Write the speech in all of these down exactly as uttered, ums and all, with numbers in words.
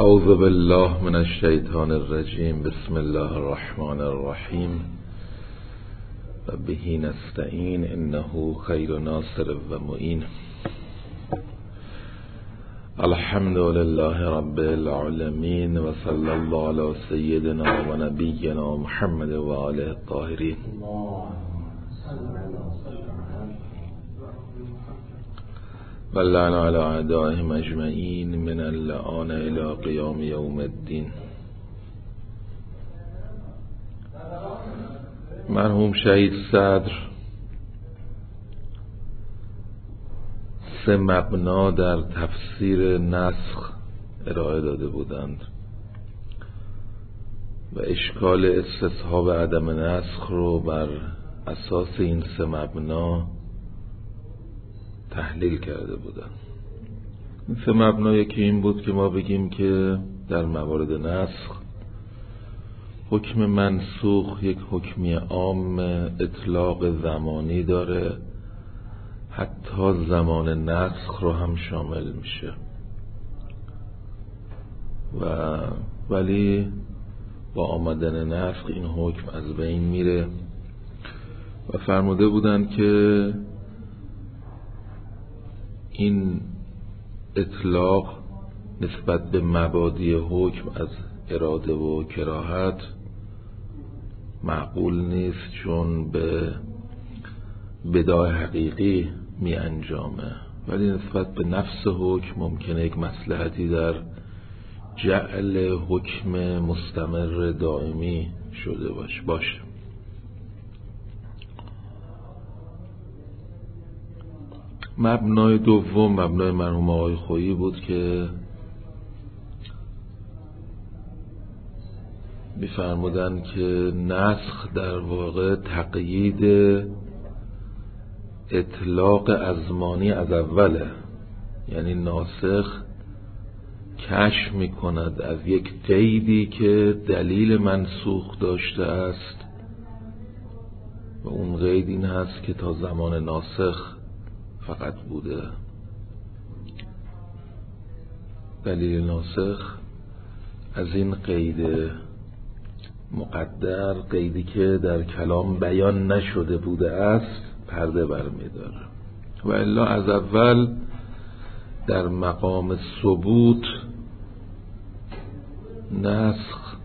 اعوذ بالله من الشیطان الرجیم. بسم الله الرحمن الرحیم و به نستعین انه خیر ناصر و معین. الحمد لله رب العالمین و صلی الله علی سیدنا و نبینا محمد و آله الطاهرین. و لعن علی اعدائهم اجمعین من اللعان الی قیام یوم الدین. مرحوم شهید صدر سه مبنا در تفسیر نسخ ارائه داده بودند و اشکال استصحاب عدم نسخ رو بر اساس این سه مبنا تحلیل کرده بودند. این سه مبنا یکی این بود که ما بگیم که در موارد نسخ حکم منسوخ یک حکمی عام اطلاق زمانی داره، حتی زمان نسخ رو هم شامل میشه و ولی با آمدن نسخ این حکم از بین میره و فرموده بودن که این اطلاق نسبت به مبادی حکم از اراده و کراهت معقول نیست، چون به بداع حقیقی می انجامه، ولی نسبت به نفس حکم ممکنه یک مصلحتی در جعل حکم مستمر دائمی شده باشه باشه مبنای دوم مبنای مرحوم آقای خویی بود که می‌فرمودن که نسخ در واقع تقیید اطلاق ازمانی از اوله، یعنی ناسخ کشف می‌کند از یک قیدی که دلیل منسوخ داشته است و اون قید این هست که تا زمان ناسخ فقط بوده. دلیل ناسخ از این قید مقدر، قیدی که در کلام بیان نشده بوده است، پرده برمی‌داره و الا از اول در مقام ثبوت نسخ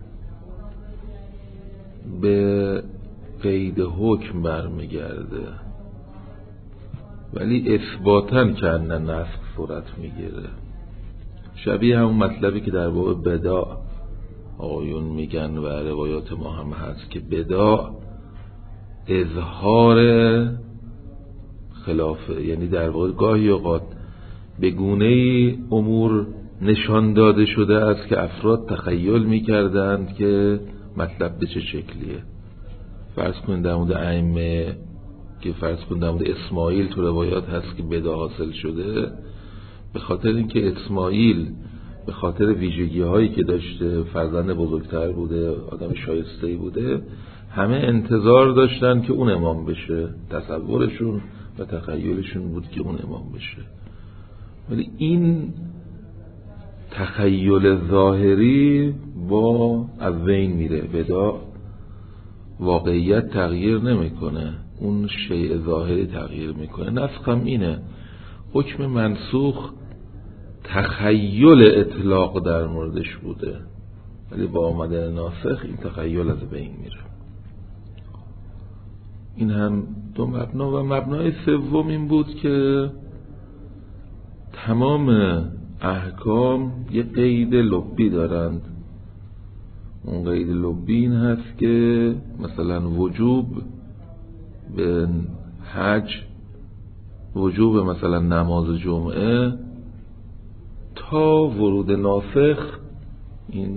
به قید حکم برمیگرده، ولی اثباتاً که ان نسخ صورت میگیره. شبیه همون مطلبی که در باب بداع آقایون میگن و روایات ما هم هست که بداع اظهار خلافه، یعنی در واقع گاهی اوقات به گونه‌ای امور نشان داده شده است که افراد تخیل میکردند که مطلب به چه شکلیه. فرض کنید در مورد ائمه که فرض کنید در مورد اسماعیل تو روایات هست که بداع حاصل شده، به خاطر اینکه اسماعیل به خاطر ویژگی هایی که داشته، فرزند بزرگتر بوده، آدم شایسته‌ای بوده، همه انتظار داشتن که اون امام بشه، تصورشون و تخیلشون بود که اون امام بشه، ولی این تخیل ظاهری با از بین میره. بداع واقعیت تغییر نمیکنه، اون شیء ظاهری تغییر میکنه. نسخ هم اینه، حکم منسوخ تخیل اطلاق در موردش بوده، ولی با آمدن ناسخ این تخیل از بین میره. این هم دو مبنا. و مبنای سوم این بود که تمام احکام یه قید لبی دارند. اون قید لبی این هست که مثلا وجوب به حج، وجوب مثلا نماز جمعه تا ورود ناسخ این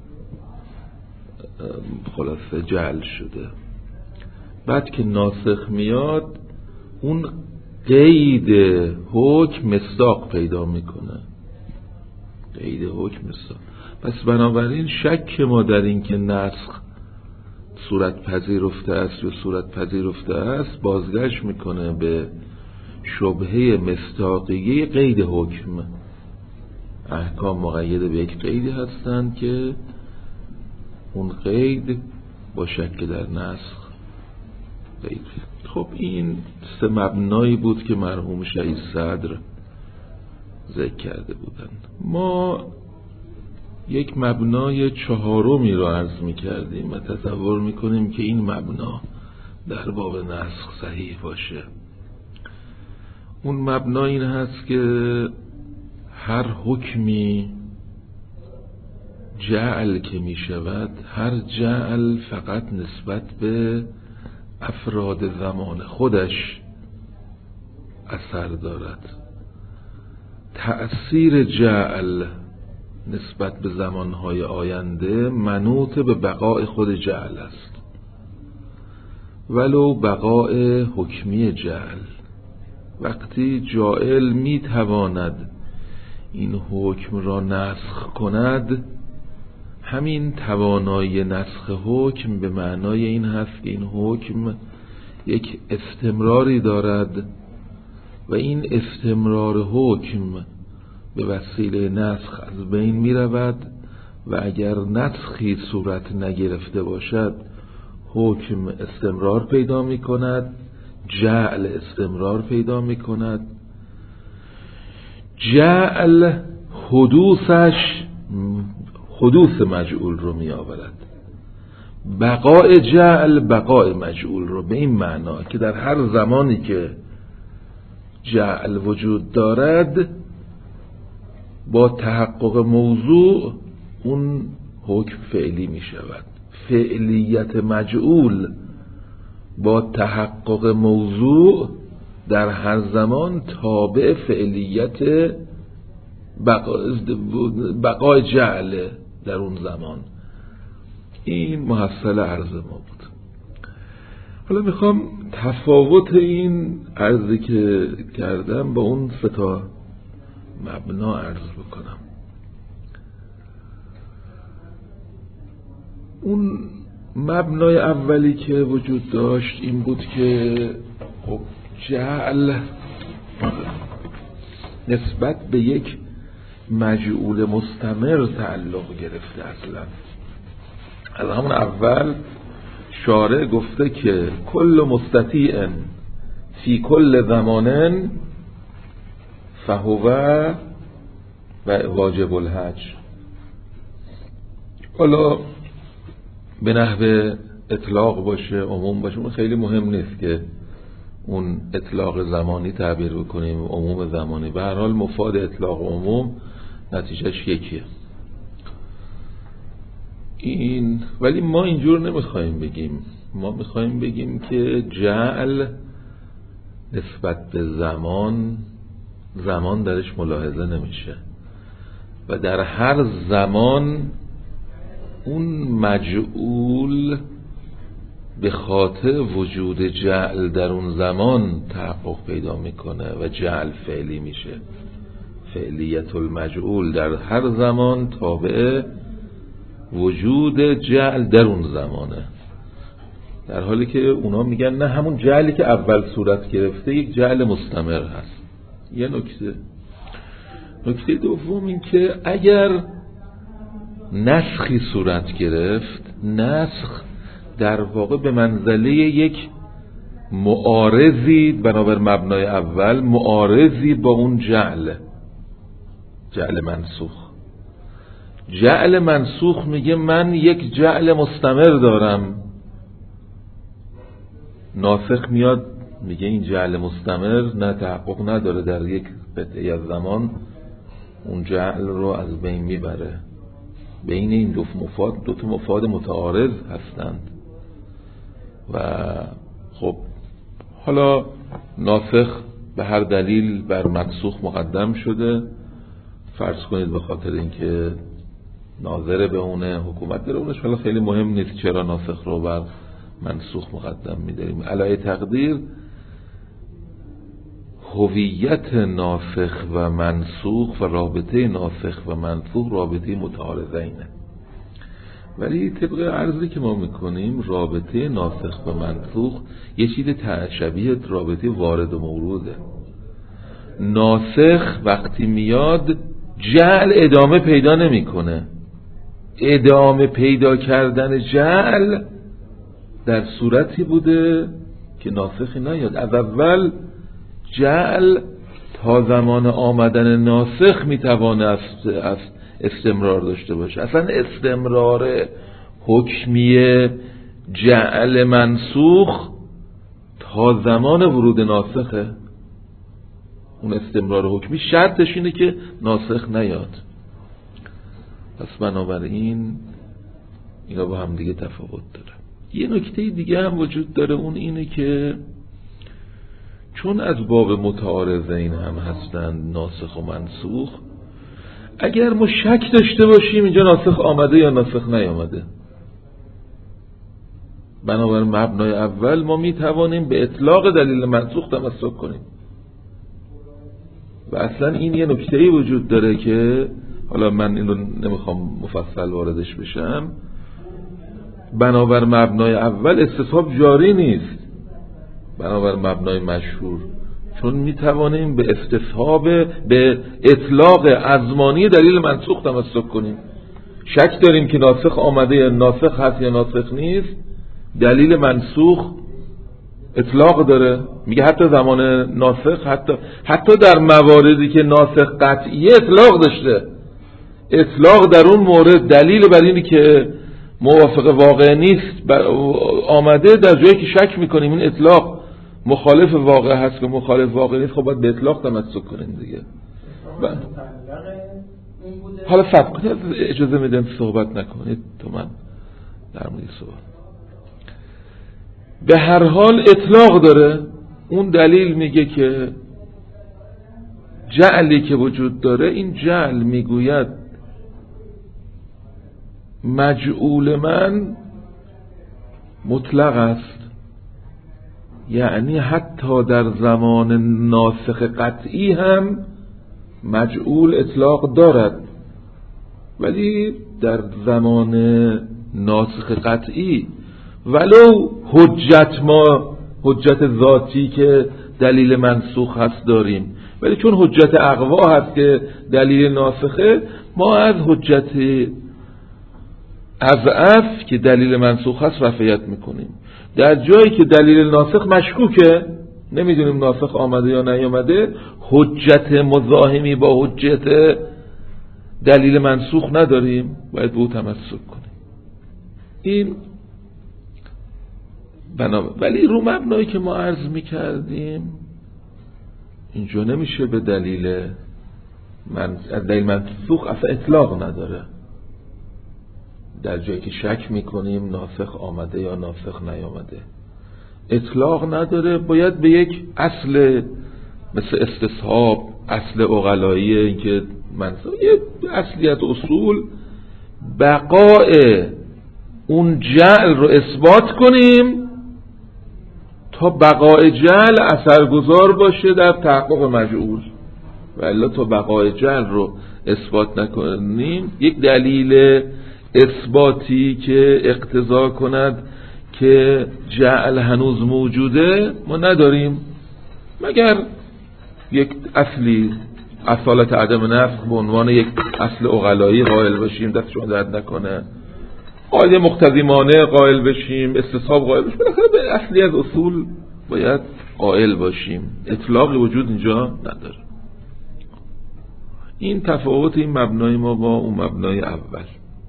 خلاصه جعل شده. بعد که ناسخ میاد اون قید حکم مصداق پیدا میکنه، قید حکم مصداق. پس بنابراین شک ما در این که نسخ صورت پذیرفته است یا صورت پذیرفته است بازگشت میکنه به شبهه مصداقیه قید حکم. احکام مقید به یک قیدی هستند که اون قید با شک در نسخ قید. خب این سه مبنایی بود که مرحوم شهید صدر ذکر کرده بودند. ما یک مبنای چهارمی رو عرض می کردیم و تصور می کنیم که این مبنا در باب نسخ صحیح باشه. اون مبنا این هست که هر حکمی جعل که می شود، هر جعل فقط نسبت به افراد زمان خودش اثر دارد. تأثیر جعل نسبت به زمانهای آینده منوط به بقای خود جعل است، ولو بقای حکمی جعل. وقتی جاعل می تواند این حکم را نسخ کند، همین توانایی نسخ حکم به معنای این هست که این حکم یک استمراری دارد و این استمرار حکم به وسیله نسخ از بین می رود و اگر نسخی صورت نگرفته باشد حکم استمرار پیدا می کند، جعل استمرار پیدا می کند. جعل حدوثش حدوث مجعول رو می آورد، بقای جعل بقای مجعول رو، به این معنا که در هر زمانی که جعل وجود دارد با تحقق موضوع اون حکم فعلی می شود. فعلیت مجعول با تحقق موضوع در هر زمان تابع فعلیت بقای جعل در اون زمان. این محصل عرض ما بود. حالا میخوام تفاوت این عرضی که کردم با اون سه تا مبنا عرض بکنم. اون مبنای اولی که وجود داشت این بود که خب جعل نسبت به یک مجعول مستمر تعلق گرفته. اصلا از همون اول شارع گفته که کل مستطیع فی کل زمان فهو و واجب الحج. حالا به نحو اطلاق باشه عموم باشه اون خیلی مهم نیست که اون اطلاق زمانی تعبیر بکنیم عموم زمانی، به هر حال مفاد اطلاق عموم نتیجهش یکیه. این ولی ما اینجور نمیخوایم بگیم، ما میخوایم بگیم که جعل نسبت به زمان زمان درش ملاحظه نمیشه و در هر زمان اون مجعول به خاطر وجود جعل در اون زمان تحقق پیدا میکنه و جعل فعلی میشه. فعلیت المجعول در هر زمان تابع وجود جعل در اون زمانه، در حالی که اونا میگن نه، همون جعلی که اول صورت گرفته یک جعل مستمر هست. یه نکته نکته دوم این که اگر نسخی صورت گرفت، نسخ در واقع به منزله یک معارضی بنابر مبنای اول، معارضی با اون جعل جعل منسوخ. جعل منسوخ میگه من یک جعل مستمر دارم، ناسخ میاد میگه این جعل مستمر نه تحقق نداره، در یک قطعه از زمان اون جعل رو از بین میبره. بین این دو مفاد دو تا مفاد متعارض هستند و خب حالا ناسخ به هر دلیل بر منسوخ مقدم شده، فرض کنید به خاطر اینکه ناظر به اونه، حکومت داره اونش، حالا خیلی مهم نیست چرا ناسخ رو بر منسوخ مقدم می‌داریم. علای تقدیر هویت ناسخ و منسوخ و رابطه ناسخ و منسوخ رابطه متعارضینه، ولی طبق عرضی که ما میکنیم رابطه ناسخ و منسوخ یه چیز شبیه رابطه وارد و موروده. ناسخ وقتی میاد جعل ادامه پیدا نمیکنه. ادامه پیدا کردن جعل در صورتی بوده که ناسخی نیاد. از اول جعل تا زمان آمدن ناسخ میتوانه از استمرار داشته باشه. اصلا استمرار حکمی جعل منسوخ تا زمان ورود ناسخه. اون استمرار حکمی شرطش اینه که ناسخ نیاد. پس بنابراین اینا با هم دیگه تفاوت داره. یه نکته دیگه هم وجود داره، اون اینه که چون از باب متعارضه این هم هستند ناسخ و منسوخ، اگر ما شک داشته باشیم اینجا ناسخ آمده یا ناسخ نیامده، بنابراین مبنای اول ما می توانیم به اطلاق دلیل منسوخ تمسک کنیم. و اصلا این یه نکته‌ای وجود داره که حالا من اینو نمیخوام مفصل واردش بشم، بنابر مبنای اول استصحاب جاری نیست بنابر مبنای مشهور، چون میتوانیم به استصحاب به اطلاق ازمانی دلیل منسوخ تمسک کنیم. شک داریم که ناسخ آمده یا ناسخ هست یا ناسخ نیست، دلیل منسوخ اطلاق داره، میگه حتی زمان ناسخ، حتی حتی در مواردی که ناسخ قطعی اطلاق داشته، اطلاق در اون مورد دلیل بر اینی که موافق واقع نیست آمده، در جایی که شک میکنیم این اطلاق مخالف واقع هست که مخالف واقع نیست، خب باید به اطلاق تمسک کنیم دیگه. حالا صبر کنید، اجازه میدم صحبت نکنید تو من در مورد صحبت. به هر حال اطلاق داره. اون دلیل میگه که جعلی که وجود داره، این جعل میگوید مجعول من مطلق است، یعنی حتی در زمان ناسخ قطعی هم مجعول اطلاق دارد، ولی در زمان ناسخ قطعی ولو حجت ما حجت ذاتی که دلیل منسوخ هست داریم، ولی چون حجت اقوا هست که دلیل ناسخه، ما از حجت اضعف که دلیل منسوخ هست رفعیت میکنیم. در جایی که دلیل ناسخ مشکوکه، نمیدونیم ناسخ آمده یا نیامده، حجت مزاحمی با حجت دلیل منسوخ نداریم، باید به او تمسک کنیم. این بنابر... ولی رو مبنایی که ما عرض میکردیم اینجا نمیشه به دلیل من... دلیل منسوخ اصلا اطلاق نداره. در جایی که شک میکنیم ناسخ آمده یا ناسخ نیامده اطلاق نداره، باید به یک اصل مثل استصحاب، اصل عقلایی، اینکه منسوخ، یه اصلی از اصول بقاء اون جعل رو اثبات کنیم تا بقاء جعل اثرگذار باشه در تحقق مجعول، و الا تا بقاء جعل رو اثبات نکنیم یک دلیل اثباتی که اقتضا کند که جعل هنوز موجوده ما نداریم، مگر یک اصلی اصالت عدم نفس به عنوان یک اصل عقلایی قائل بشیم، دست شما درد نکنه، قاعده مقتضیمانه قائل بشیم، استصحاب قائل بشیم، بالاخره به اصلی از اصول باید قائل باشیم. اطلاقی وجود اینجا نداره. این تفاوت این مبنای ما با اون مبنای اول.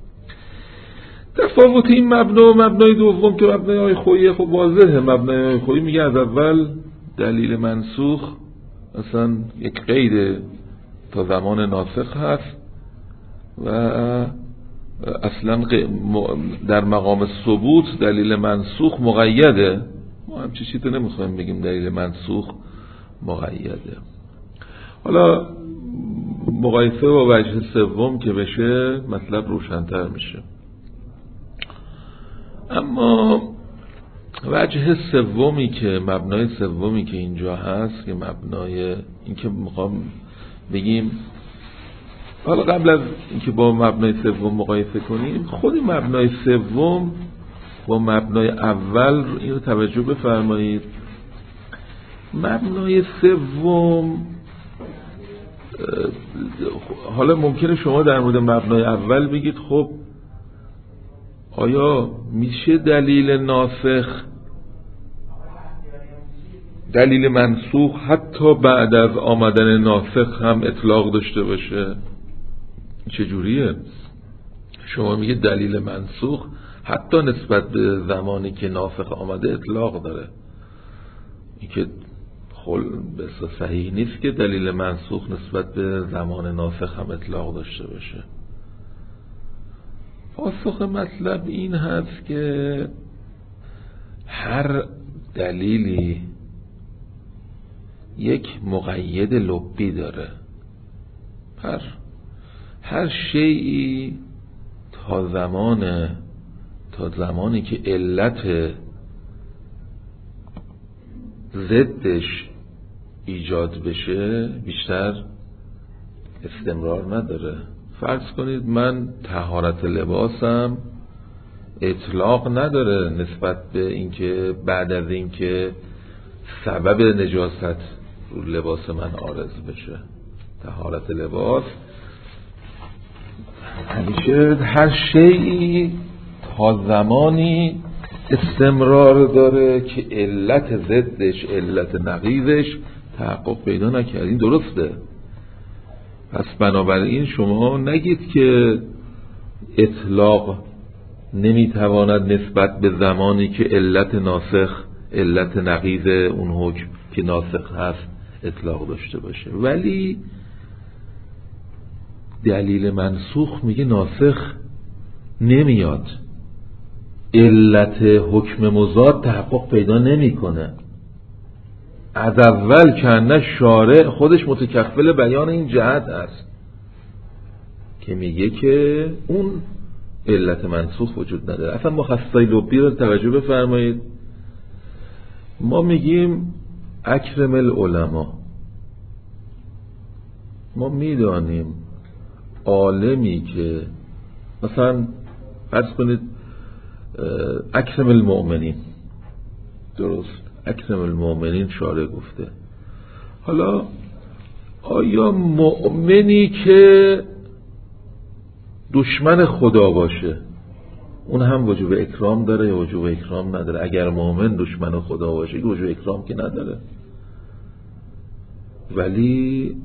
تفاوت این مبنا و مبنای دوم که مبنای های خویی، خب واضحه. مبنای های خویی میگه از اول دلیل منسوخ اصلا یک قید تا زمان ناسخ هست و اصلا در مقام ثبوت دلیل منسوخ مقیده. ما هم چیزی تو نمیخوایم بگیم دلیل منسوخ مقیده. حالا مقایسه با وجه سوم که بشه مطلب روشن‌تر میشه. اما وجه سومی که مبنای سومی که اینجا هست که مبنای این که میخوام بگیم، حالا قبل از اینکه با مبنای سوم مقایسه کنیم، خود مبنای سوم با مبنای اول اینو توجه بفرمایید. مبنای سوم حالا ممکنه شما در مورد مبنای اول بگید خب آیا میشه دلیل ناسخ دلیل منسوخ حتی بعد از آمدن ناسخ هم اطلاق داشته باشه؟ چجوریه؟ شما میگه دلیل منسوخ حتی نسبت به زمانی که ناسخ آمده اطلاق داره. این که خل بسیار صحیح نیست که دلیل منسوخ نسبت به زمان ناسخ هم اطلاق داشته باشه. پاسخ مطلب این هست که هر دلیلی یک مقید لبی داره. هر هر شیئی تا زمان تا زمانی که علت ضدش ایجاد بشه بیشتر استمرار نداره. فرض کنید من طهارت لباسم اطلاق نداره نسبت به اینکه بعد از اینکه سبب نجاست رو لباس من عارض بشه. طهارت لباس همیشه هر شیئی تا زمانی استمرار داره که علت ضدش علت نقیضش تحقق پیدا نکرد. این درسته. پس بنابراین شما نگید که اطلاق نمیتواند نسبت به زمانی که علت ناسخ علت نقیض اون حکم که ناسخ هست اطلاق داشته باشه. ولی دلیل منسوخ میگه ناسخ نمیاد، علت حکم مضاد تحقق پیدا نمیکنه. از اول کنه شارع خودش متکفل بیان این جهت است که میگه که اون علت منسوخ وجود نداره. اصلا مخصصای لبی رو توجه بفرمایید. ما میگیم اکرم العلماء، ما میدانیم عالمی که مثلا فرض کنید اکرم المؤمنین، درست، اکرم المؤمنین شارع گفته. حالا آیا مؤمنی که دشمن خدا باشه اون هم وجوب اکرام داره یا وجوب اکرام نداره؟ اگر مؤمن دشمن خدا باشه وجوب اکرام که نداره. ولی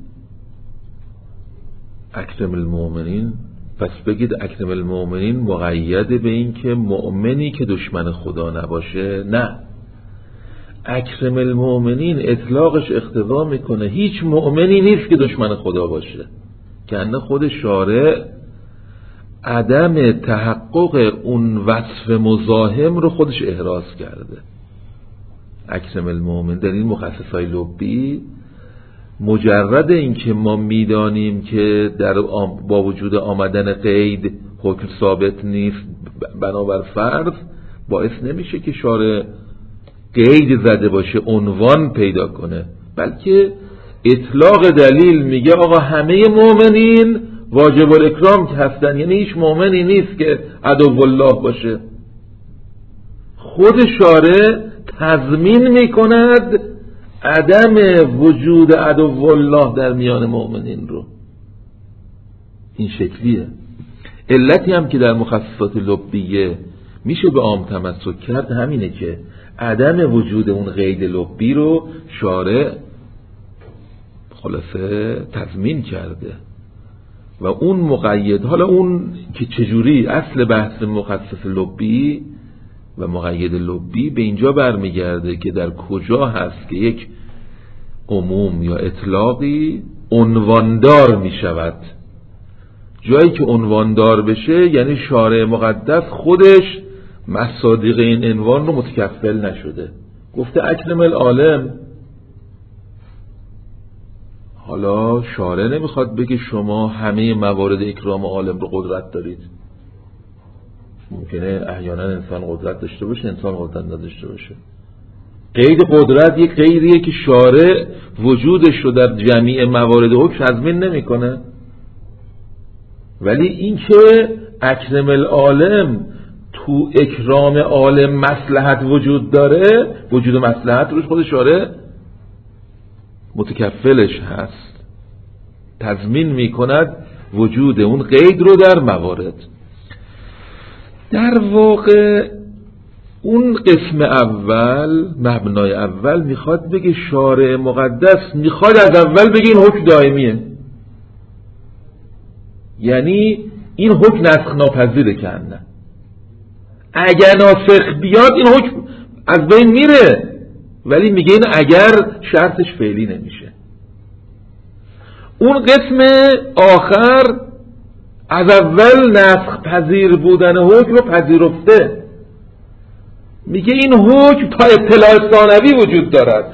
اکرم المؤمنین، پس بگید اکرم المؤمنین مقید به این که مؤمنی که دشمن خدا نباشه؟ نه، اکرم المؤمنین اطلاقش اقتضا میکنه هیچ مؤمنی نیست که دشمن خدا باشه، که انه خود شارع عدم تحقق اون وصف مزاحم رو خودش احراز کرده. اکرم المؤمن در این مخصصای لبی مجرد این که ما میدانیم که در با وجود آمدن قید حکم ثابت نیست بنابر فرض، باعث نمیشه که شارع قید زده باشه عنوان پیدا کنه، بلکه اطلاق دلیل میگه آقا همه مؤمنین واجب الاکرام که هستن، یعنی هیچ مؤمنی نیست که عدو الله باشه. خود شارع تضمین میکند عدم وجود عدو الله در میان مؤمنین رو. این شکلیه. علتی هم که در مخصصات لبیه میشه به عام تمسک کرد همینه که عدم وجود اون قید لبی رو شارع خلاصه تضمین کرده و اون مقید. حالا اون که چجوری اصل بحث مخصص لبی و مقید لبی به اینجا برمیگرده که در کجا هست که یک عموم یا اطلاقی عنواندار می شود. جایی که عنواندار بشه یعنی شارع مقدس خودش مصادیق این عنوان رو متکفل نشده. گفته اکرم العالم، حالا شارع نمیخواد بگه شما همه موارد اکرام عالم رو قدرت دارید. ممکنه احیانا انسان قدرت داشته باشه انسان قدرت نداشته باشه. قید قدرت یک قیدیه که شارع وجودش رو در جمیع موارد حکم تضمین نمیکنه. ولی این که اکرم العالم تو اکرام عالم مصلحت وجود داره، وجود مصلحت روش خود شارع متکفلش هست. تضمین میکند وجود اون قید رو در موارد. در واقع اون قسم اول، مبنای اول، میخواد بگه شارع مقدس میخواد از اول بگه این حکم دائمیه، یعنی این حکم نسخ ناپذیره که نه، اگر ناسخ بیاد این حکم از بین میره، ولی میگه این اگر شرطش فعلی نمیشه. اون قسم آخر از اول نسخ پذیر بودن حکم رو پذیرفته، میگه این حکم تا اطلاع ثانوی وجود دارد.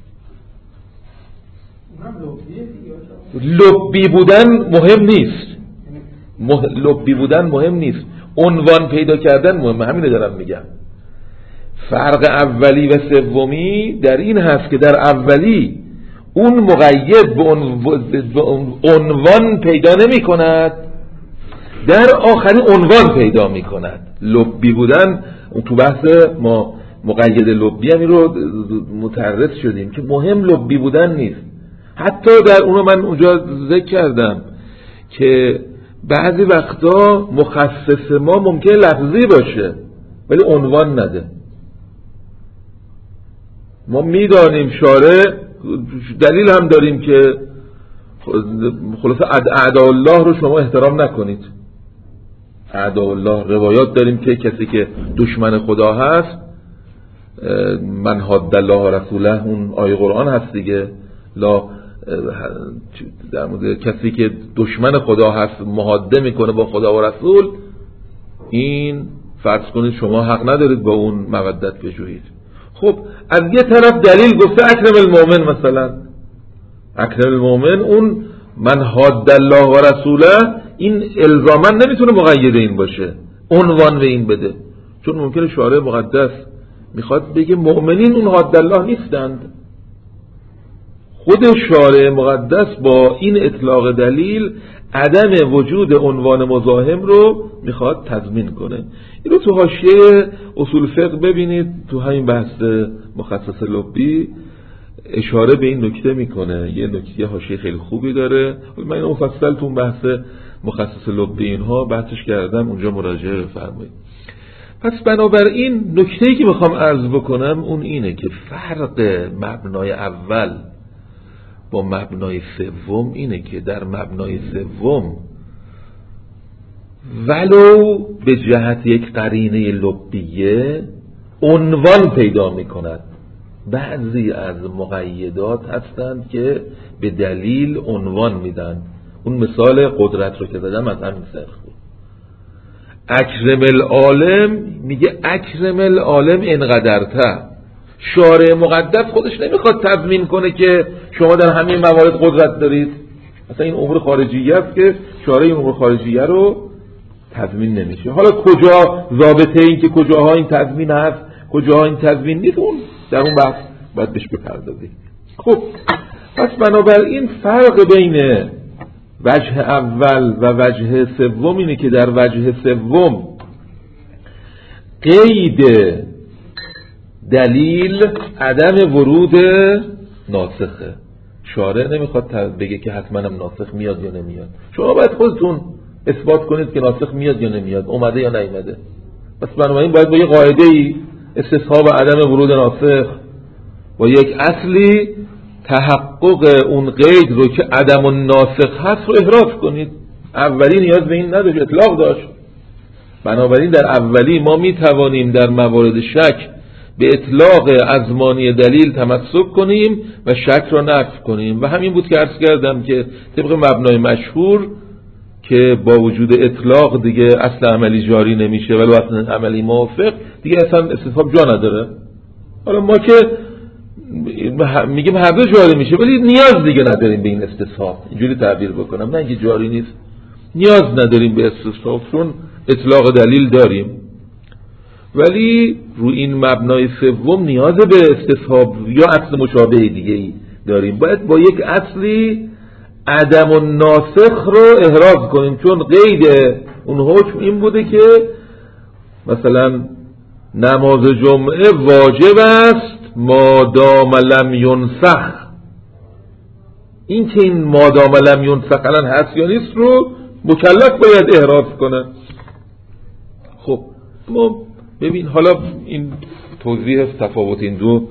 لبی بودن مهم نیست، مح... لبی بودن مهم نیست، عنوان پیدا کردن مهم. همینه دارم میگم. فرق اولی و سومی در این هست که در اولی اون مقید به عنوان پیدا نمی کند، در آخری عنوان پیدا می کند. لبی بودن تو بحث ما مقید لبی همین رو متعرض شدیم که مهم لبی بودن نیست. حتی در اونو من اونجا ذکر کردم که بعضی وقتا مخصص ما ممکن لفظی باشه ولی عنوان نده. ما میدانیم شارع، دلیل هم داریم که خلاصه اعداء الله رو شما احترام نکنید. اعداء الله روایات داریم که کسی که دشمن خدا هست، من حاد الله رسوله، اون آیه قرآن هست دیگه، لا در مورد کسی که دشمن خدا هست محاده میکنه با خدا و رسول، این فرض کنید شما حق ندارید با اون مودت بجویید. خب از یه طرف دلیل گفته اکرم المؤمن، مثلا اکرم المؤمن، اون من حاد الله و رسوله، این الزاما نمیتونه مقید این باشه، عنوان به این بده، چون ممکنه شارع مقدس میخواد بگه مؤمنین اون حاد الله نیستند. خود شارع مقدس با این اطلاق دلیل عدم وجود عنوان مزاحم رو میخواد تضمین کنه. این رو تو حاشیه اصول فقه ببینید، تو همین بحث مخصص لبی اشاره به این نکته میکنه. یه نکته حاشیه خیلی خوبی داره، من این مفصل تو بحث مخصص لبی اینها بحثش کردم، اونجا مراجعه بفرمایید. پس بنابراین نکته‌ای که میخوام عرض بکنم اون اینه که فرق مبنای اول با مبنای سوم اینه که در مبنای سوم ولو به جهت یک قرینه لبیه عنوان پیدا میکند. بعضی از مقیدات هستند که به دلیل عنوان میدن. اون مثال قدرت رو که زدم از همین سرخ بود. اکرم العالم، میگه اکرم العالم انقدرته. شارع مقدس خودش نمیخواد تضمین کنه که شما در همین موارد قدرت دارید. مثلا این امور خارجیه است که شارع این امور خارجیه رو تضمین نمیشه. حالا کجا ضابطه این که کجاها این تضمین هست کجاها این تضمین نیست، اون در اون بحث باید بهش بپردازیم. خب پس بنابراین فرق بین وجه اول و وجه سوم اینه که در وجه سوم قید دلیل عدم ورود ناسخه. شارع نمیخواد بگه که حتما هم ناسخ میاد یا نمیاد، شما باید خودتون اثبات کنید که ناسخ میاد یا نمیاد، اومده یا نیومده. پس بنابراین باید با یه قاعده‌ای استصحاب عدم ورود ناسخ با یک اصلی تحقق اون قید رو که عدم الناسخ هست رو احراز کنید. اولی نیاز به این نداشت، اطلاق داشت. بنابراین در اولی ما میتوانیم در موارد شک به اطلاق ازمانی دلیل تمسک کنیم و شک را نفی کنیم. و همین بود که عرض کردم که طبق مبنای مشهور که با وجود اطلاق دیگه اصل عملی جاری نمیشه ولی اصل عملی موافق، دیگه اصلا استصحاب جا نداره. حالا ما که میگیم هر دو جاری میشه ولی نیاز دیگه نداریم به این استصحاب، اینجوری تعبیر بکنم، نه اینکه جاری نیست، نیاز نداریم به استصحاب چون اطلاق دلیل داریم. ولی رو این مبنای سوم نیاز به استصحاب یا اصل مشابه دیگه ای داریم، باید با یک اصلی عدم الناسخ رو احراز کنیم، چون قید اون حکم این بوده که مثلا نماز جمعه واجب است ما دام لم ینسخ. این که این مادام لم ینسخ الان هست یا نیست رو مکلف باید احراز کنه. خب ما ببین حالا این توضیح تفاوت این دو،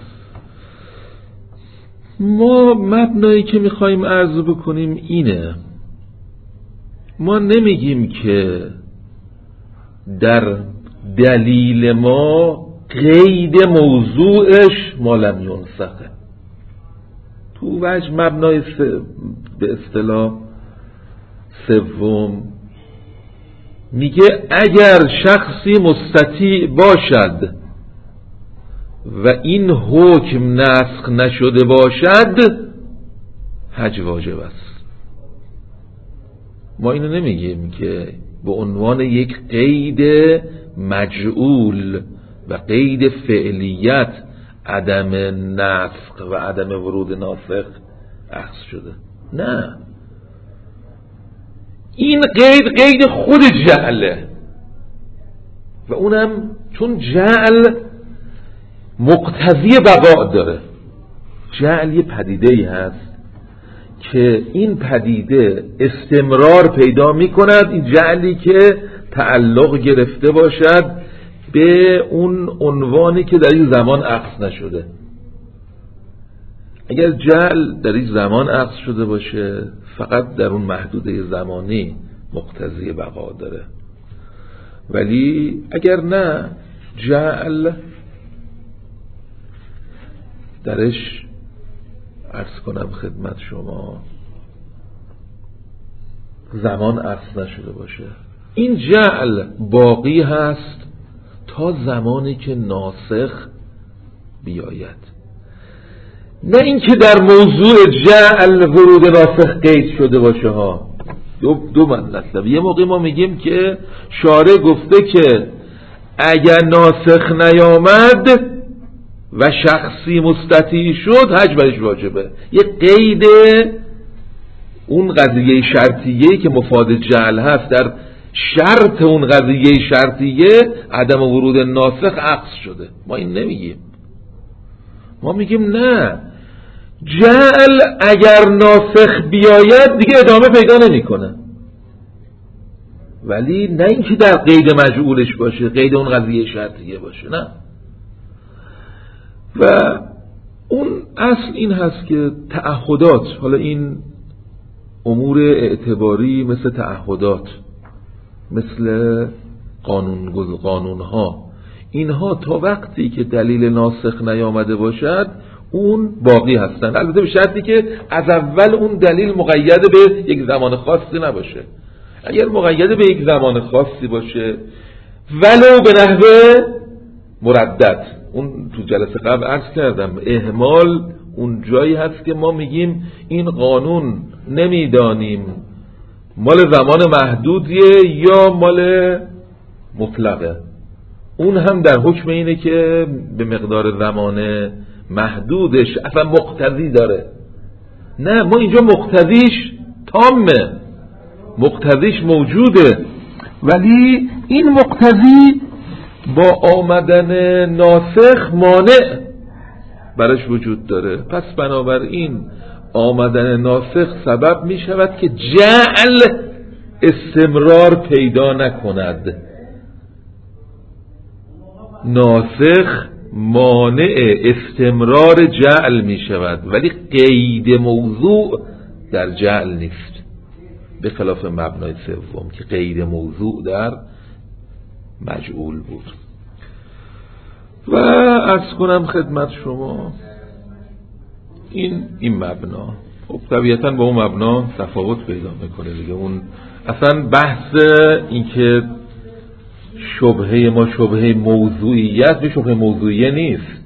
ما مبنایی که میخوایم عرض بکنیم اینه، ما نمیگیم که در دلیل ما قید موضوعش ما لم ینسخه. تو وجه مبنای س... به اصطلاح سوم میگه اگر شخصی مستطیع باشد و این حکم نسخ نشده باشد حج واجب است. ما اینو نمیگیم که به عنوان یک قید مجعول و قید فعلیت عدم نسخ و عدم ورود ناسخ اخذ شده. نه، این قید قید خود جعله و اونم چون جعل مقتضی بقا داره. جعل یه پدیده ای هست که این پدیده استمرار پیدا می کند، این جعلی که تعلق گرفته باشد به اون عنوانی که در این زمان اخذ نشده. اگر جعل در این زمان اخذ شده باشه فقط در اون محدوده زمانی مقتضی بقا داره، ولی اگر نه جعل درش عرض کنم خدمت شما زمان اخذ نشده باشه، این جعل باقی هست تا زمانی که ناسخ بیاید. نه اینکه در موضوع جعل ورود ناسخ قید شده باشه ها. دو, دو مطلب. یه موقع ما میگیم که شارع گفته که اگر ناسخ نیامد و شخصی مستطیع شد حج برش واجبه. یه قید اون قضیه شرطیه که مفاد جعل هست در شرط اون قضیه شرطیه عدم ورود ناسخ عکس شده. ما این نمیگیم، ما میگیم نه، جعل اگر ناسخ بیاید دیگه ادامه پیدا نمیکنه، ولی نه اینکه در قید مجعولش باشه، قید اون قضیه شرطیه باشه، نه. و اون اصل این هست که تعهدات، حالا این امور اعتباری مثل تعهدات، مثل قانون قانون ها، اینها تا وقتی که دلیل ناسخ نیامده باشد اون باقی هستن، البته به شرطی که از اول اون دلیل مقید به یک زمان خاصی نباشه. اگر مقید به یک زمان خاصی باشه ولو به نحوه مردد، اون تو جلسه قبل عرض کردم اهمال اون جایی هست که ما میگیم این قانون نمیدانیم مال زمان محدودیه یا مال مطلقه، اون هم در حکم اینه که به مقدار زمان محدودش اصلا مقتضی داره. نه، ما اینجا مقتضیش تامه، مقتضیش موجوده، ولی این مقتضی با آمدن ناسخ مانع برش وجود داره. پس بنابراین آمدن ناسخ سبب می شود که جعل استمرار پیدا نکند. ناسخ مانع استمرار جعل می شود، ولی قید موضوع در جعل نیست، به خلاف مبنای سوم که قید موضوع در مجعول بود. و عرض کنم خدمت شما این این مبنا خب طبیعتاً با اون مبنا تفاوت پیدا میکنه دیگه. اون اصلا بحث این که شبهه ما شبهه موضوعیت به شبهه موضوعیه نیست.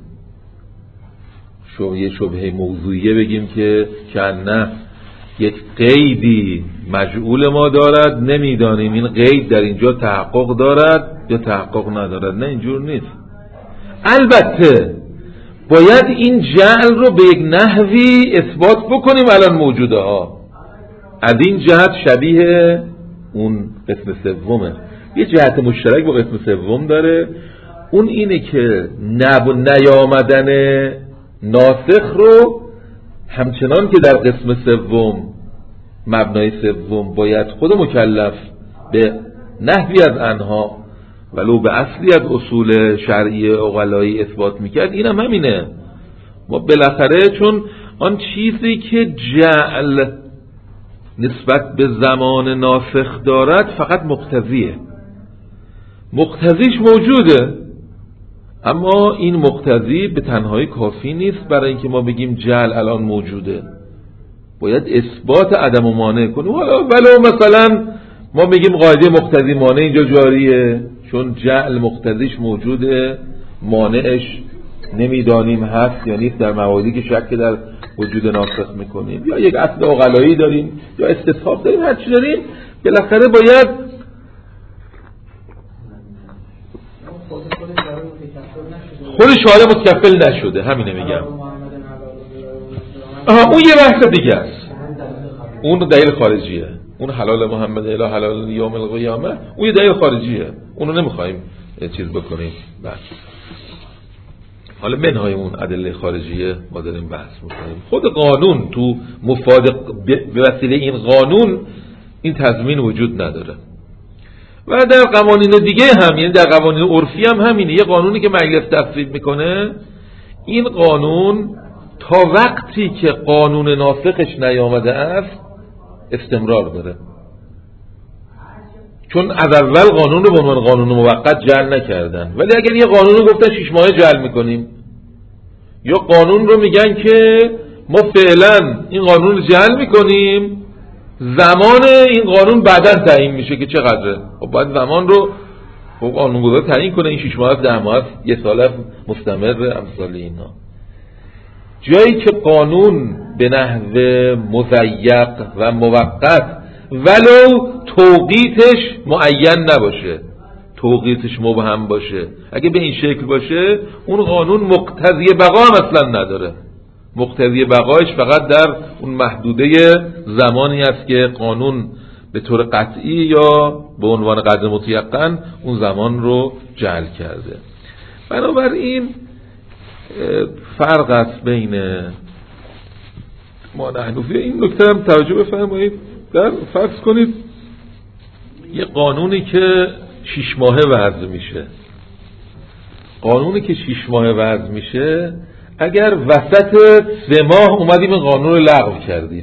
شبهه شبهه موضوعیه بگیم که که نه یک قیدی مجعول ما دارد، نمیدانیم این قید در اینجا تحقق دارد یا تحقق ندارد. نه، اینجور نیست. البته باید این جعل رو به یک نحوی اثبات بکنیم الان موجوده ها. از این جهت شبیه اون قسم سومه. یه جهت مشترک با قسم سوم داره، اون اینه که نب نیامدن ناسخ رو همچنان که در قسم سوم مبنای سوم باید خود مکلف به نحوی از انها ولو به اصلی از اصول شرعی عقلایی اثبات میکرد، این هم همینه. ما بالاخره چون آن چیزی که جعل نسبت به زمان ناسخ دارد فقط مقتضیه، مقتضیش موجوده، اما این مقتضی به تنهایی کافی نیست برای اینکه ما بگیم جعل الان موجوده، باید اثبات عدم و مانع کنیم. ولو مثلا ما بگیم قاعده مقتضی مانع اینجا جاریه، چون جعل مقتضیش موجوده، مانعش نمیدانیم هست یا نیست در مواردی که شک در وجود ناسخ میکنیم، یا یک اصل عقلایی داریم یا استصحاب داریم، هر چی داریم بالاخره باید خود شارع متکفل نشده. همینه میگم. آها اون یه بحث دیگه است، اون دلیل خارجیه، اون حلال محمد الی حلال یوم القیامه، اون یه دلیل خارجیه، اونو نمیخوایم چیز بکنیم. بس حالا منهای اون ادله خارجیه ما داریم بحث میکنیم. خود قانون تو مفاد به وسیله این قانون این تضمین وجود نداره. و در قوانین دیگه هم، یعنی در قوانین عرفی هم همینه. یه قانونی که مجلس تصویب میکنه، این قانون تا وقتی که قانون ناسخش نیامده است استمرار داره، چون از اول قانون رو به عنوان قانون موقت جعل نکردن. ولی اگر یه قانون رو گفتن شش ماهه جعل میکنیم، یا قانون رو میگن که ما فعلا این قانون رو جعل میکنیم، زمان این قانون بعداً تعیین میشه که چقدره، خب باید زمان رو خب قانونگذار تعیین کنه، این شش ماه است، ده ماه است، یه سال است، مستمر، امثال اینا. جایی که قانون به نحو مضیق و موقت ولو توقیتش معین نباشه، توقیتش مبهم باشه، اگه به این شکل باشه اون قانون مقتضی بقا هم اصلا نداره. مقتضی بقایش فقط در اون محدوده زمانی است که قانون به طور قطعی یا به عنوان قدر متیقن اون زمان رو جعل کرده. بنابراین فرق است بین ما نحنفی. این نکته هم توجه بفرمایید. در فرض کنید یه قانونی که شش ماهه وضع میشه، قانونی که شش ماهه وضع میشه، اگر وسط سه ماه اومدیم این قانون رو لغو کردیم،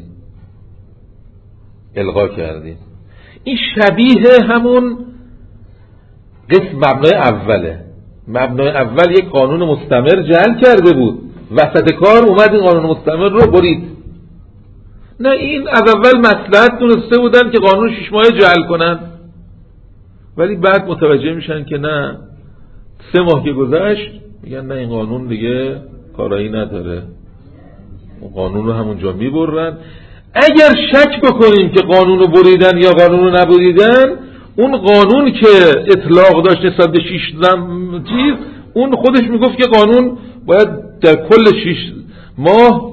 الغا کردیم، این شبیه همون قسم مبنای اوله. مبنای اول یک قانون مستمر جعل کرده بود، وسط کار اومد این قانون مستمر رو برید. نه، این از اول مصلحت دونسته بودن که قانون شش ماهه جعل کنن، ولی بعد متوجه میشن که نه، سه ماه که گذشت میگن نه این قانون دیگه کارایی نداره، اون قانون رو همونجا میبرن. اگر شک بکنیم که قانون رو بریدن یا قانون رو نبریدن، اون قانون که اطلاق داشت نسبت به شش چیز، اون خودش میگفت که قانون باید در کل شش ماه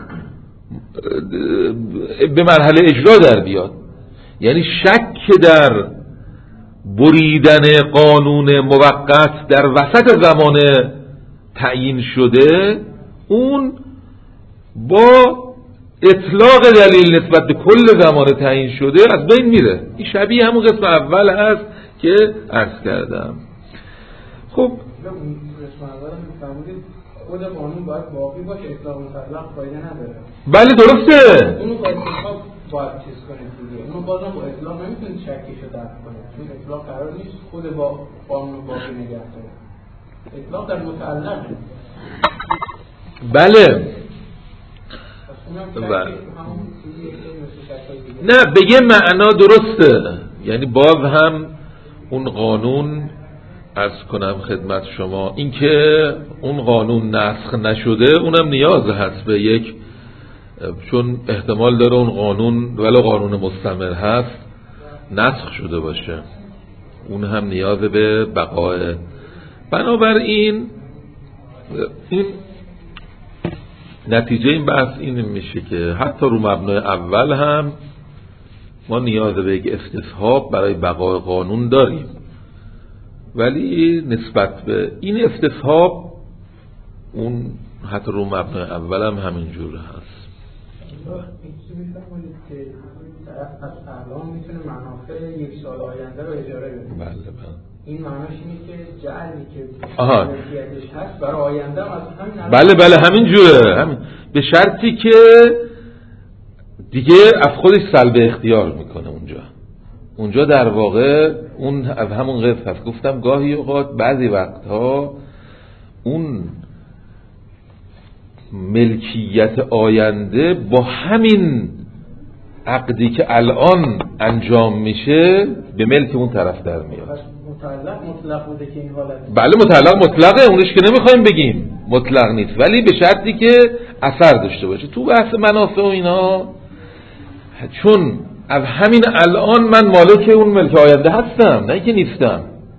به مرحله اجرا در بیاد. یعنی شک در بریدن قانون موقت در وسط زمان تعیین شده، اون با اطلاق دلیل نسبت به کل زمان تعیین شده از بین میره. این شبیه همون قسم اول هست که عرض کردم. خب خود قانون باید باقی باشه، اطلاق مطلق فایده نداره. بله درسته. اونو با اطلاق باید چیز کنید دیگه. اونو بازم با اطلاق نمیتونید شکیشو درک کنید، چون اطلاق قرار نیست خود با قانون باقی نگه داره. اطلاق در متعلقه. بله. بله. نه، به یه معنا درسته. یعنی باز هم اون قانون عرض کنم خدمت شما، این که اون قانون نسخ نشده اونم نیاز هست به یک، چون احتمال داره اون قانون ولو قانون مستمر هست نسخ شده باشه، اون هم نیاز به بقای. بنابراین این نتیجه این بحث این میشه که حتی رو مبنای اول هم ما نیاز به یک استصحاب برای بقای قانون داریم، ولی نسبت به این استصحاب اون حتی رو مبنای اول هم همینجور هست. می‌فرمایید که طرف از الان میتونه منافع یک سال آینده رو اجاره بده. بله بله. این معناش اینه که جعلی که آها ملکیتش هست برای آینده هم از همین. بله بله همین جوره، همین به شرطی که دیگه از خودش سلب اختیار میکنه. اونجا اونجا در واقع اون از همون قصد هست. گفتم گاهی اوقات بعضی وقتها اون ملکیت آینده با همین عقدی که الان انجام میشه به ملک اون طرف در میاد. مطلق مطلق بوده که این حالت. بله مطلق مطلقه، اونش که نمیخوایم بگیم مطلق نیست، ولی به شرطی که اثر داشته باشه. تو بحث منافع و اینا چون از همین الان من مالک اون ملک آینده هستم، نه که نیستم،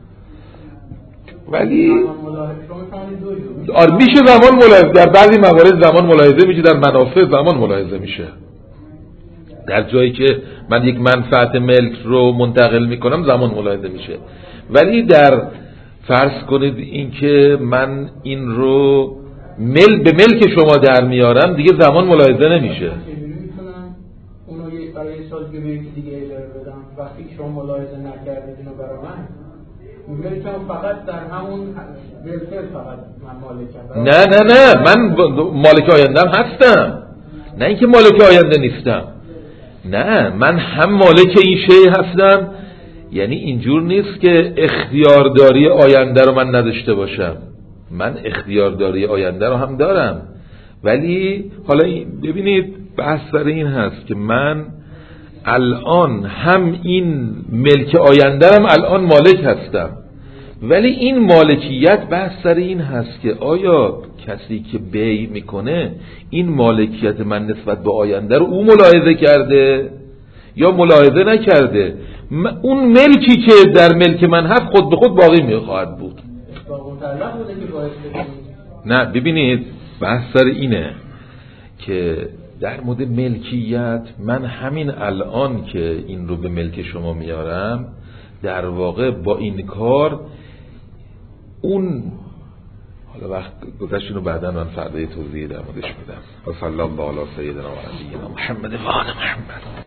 ولی آره میشه زمان ملاحظه، در بعضی موارد زمان ملاحظه میشه، در منافع زمان ملاحظه میشه. در جایی که من یک منفعت ملک رو منتقل میکنم زمان ملاحظه میشه، ولی در فرض کنید این که من این رو مل به ملک شما در میارم دیگه زمان ملاحظه نمیشه. اونو برای سال دیگه دیگه اجاره بدم وقتی شما ملاحظه نکردید اینو برای من ملکم فقط در همون ولفل فقط من مالکم. نه نه نه من مالک آیندم هستم، نه اینکه مالک آینده نیستم، نه من هم مالک این شی هستم. یعنی اینجور نیست که اختیارداری آینده رو من نداشته باشم، من اختیارداری آینده رو هم دارم، ولی حالا ببینید بحث سر این هست که من الان هم این ملک آینده هم الان مالک هستم، ولی این مالکیت بحث سر این هست که آیا کسی که بیع میکنه این مالکیت من نسبت به آینده رو او ملاحظه کرده یا ملاحظه نکرده. اون ملکی که در ملک من هست خود به خود باقی میخواهد بود. نه ببینید بحث سر اینه که در مورد ملکیت من همین الان که این رو به ملک شما میارم در واقع با این کار اون حالا وقت گذشت اینو بعدا من فردا توضیح در موردش میدم. و صلی الله علی سیدنا و نبینا محمد و آل محمد.